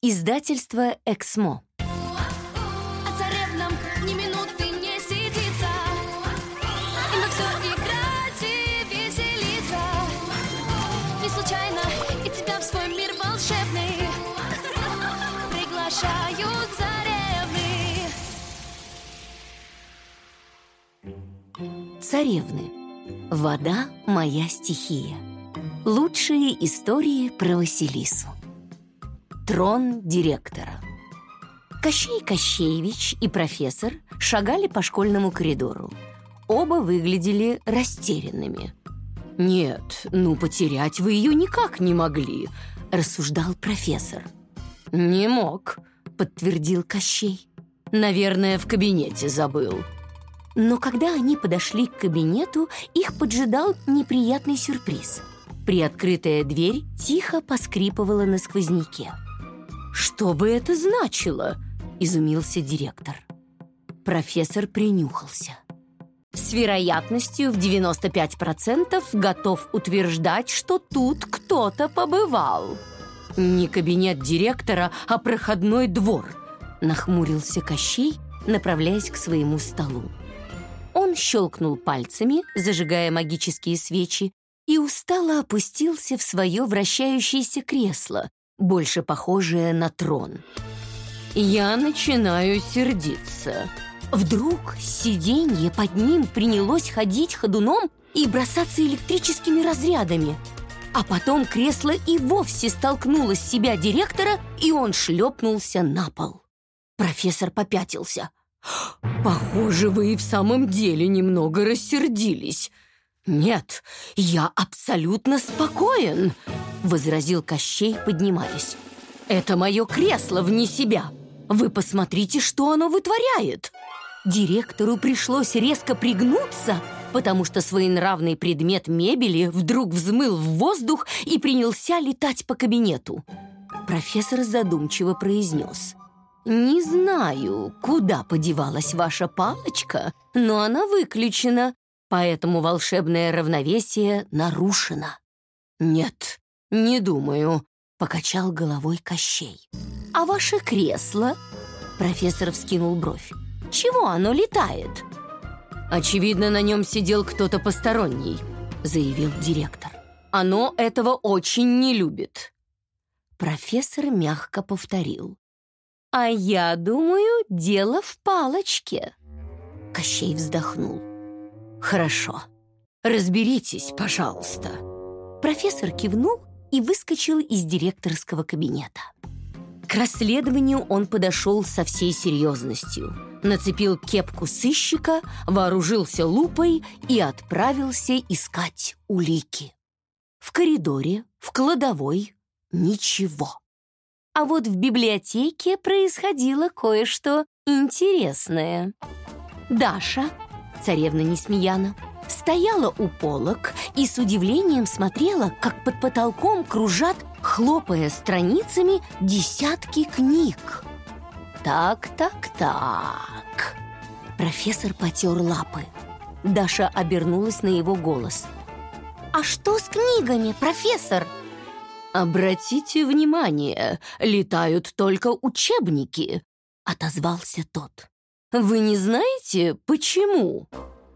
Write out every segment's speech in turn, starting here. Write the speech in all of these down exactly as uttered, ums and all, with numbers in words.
Издательство «Эксмо». А царевнам ни минуты не сидится, и на все играть и веселиться. Не случайно и тебя в свой мир волшебный приглашают царевны. Царевны. Вода – моя стихия. Лучшие истории про Василису. Трон директора. Кощей Кощеевич и профессор шагали по школьному коридору. Оба выглядели растерянными. «Нет, ну потерять вы ее никак не могли», – рассуждал профессор. «Не мог», – подтвердил Кощей. «Наверное, в кабинете забыл». Но когда они подошли к кабинету, их поджидал неприятный сюрприз. Приоткрытая дверь тихо поскрипывала на сквозняке. «Что бы это значило?» – изумился директор. Профессор принюхался. С вероятностью в девяносто пять процентов готов утверждать, что тут кто-то побывал. «Не кабинет директора, а проходной двор», – нахмурился Кощей, направляясь к своему столу. Он щелкнул пальцами, зажигая магические свечи, и устало опустился в свое вращающееся кресло, больше похожее на трон. «Я начинаю сердиться». Вдруг сиденье под ним принялось ходить ходуном и бросаться электрическими разрядами. А потом кресло и вовсе столкнуло с себя директора, и он шлепнулся на пол. Профессор попятился. «Похоже, вы и в самом деле немного рассердились». «Нет, я абсолютно спокоен», — возразил Кощей, поднимаясь. «Это мое кресло вне себя. Вы посмотрите, что оно вытворяет». Директору пришлось резко пригнуться, потому что своенравный предмет мебели вдруг взмыл в воздух и принялся летать по кабинету. Профессор задумчиво произнес: «Не знаю, куда подевалась ваша палочка, но она выключена, поэтому волшебное равновесие нарушено». «Нет, не думаю», — покачал головой Кощей. «А ваше кресло?» — профессор вскинул бровь. «Чего оно летает?» «Очевидно, на нем сидел кто-то посторонний», — заявил директор. «Оно этого очень не любит». Профессор мягко повторил: «А я думаю, дело в палочке». Кощей вздохнул. «Хорошо. Разберитесь, пожалуйста». Профессор кивнул и выскочил из директорского кабинета. К расследованию он подошел со всей серьезностью, нацепил кепку сыщика, вооружился лупой и отправился искать улики. В коридоре, в кладовой — ничего. А вот в библиотеке происходило кое-что интересное. Даша, царевна Несмеяна, стояла у полок и с удивлением смотрела, как под потолком кружат, хлопая страницами, десятки книг. «Так, так, так...» Профессор потер лапы. Даша обернулась на его голос. «А что с книгами, профессор?» «Обратите внимание, летают только учебники», — отозвался тот. «Вы не знаете, почему?»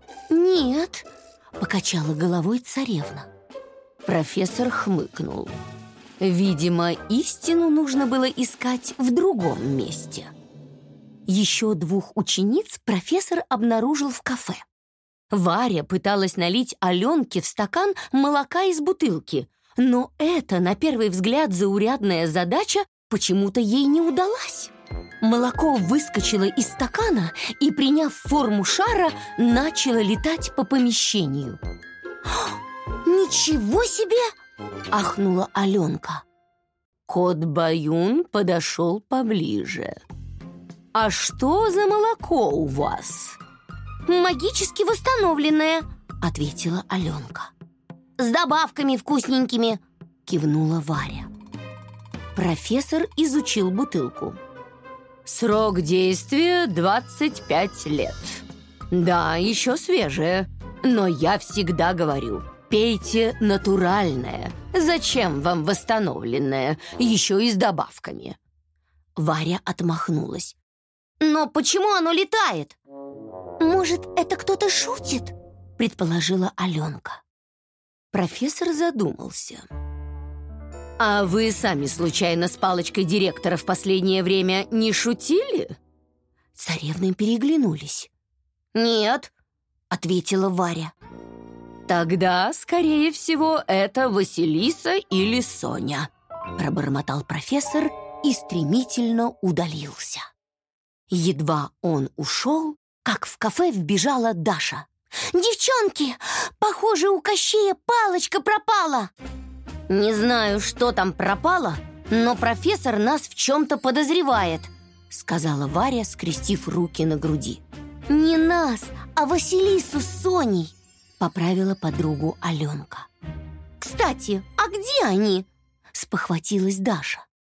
«Нет», — покачала головой царевна. Профессор хмыкнул. Видимо, истину нужно было искать в другом месте. Еще двух учениц профессор обнаружил в кафе. Варя пыталась налить Аленке в стакан молока из бутылки, но эта, на первый взгляд, заурядная задача почему-то ей не удалась. Молоко выскочило из стакана и, приняв форму шара, начало летать по помещению. «Ничего себе!» — ахнула Аленка. Кот Баюн подошел поближе. «А что за молоко у вас?» «Магически восстановленное», — ответила Аленка. «С добавками вкусненькими», — кивнула Варя. Профессор изучил бутылку. «Срок действия двадцать пять лет. Да, еще свежее. Но я всегда говорю, пейте натуральное. Зачем вам восстановленное, еще и с добавками?» Варя отмахнулась. «Но почему оно летает?» «Может, это кто-то шутит?» предположила Аленка. Профессор задумался. «А вы сами случайно с палочкой директора в последнее время не шутили?» Царевны переглянулись. «Нет», — ответила Варя. «Тогда, скорее всего, это Василиса или Соня», — пробормотал профессор и стремительно удалился. Едва он ушел, как в кафе вбежала Даша. «Девчонки, похоже, у Кощея палочка пропала!» «Не знаю, что там пропало, но профессор нас в чем-то подозревает», — сказала Варя, скрестив руки на груди. «Не нас, а Василису с Соней», — поправила подругу Аленка. «Кстати, а где они?» — спохватилась Даша.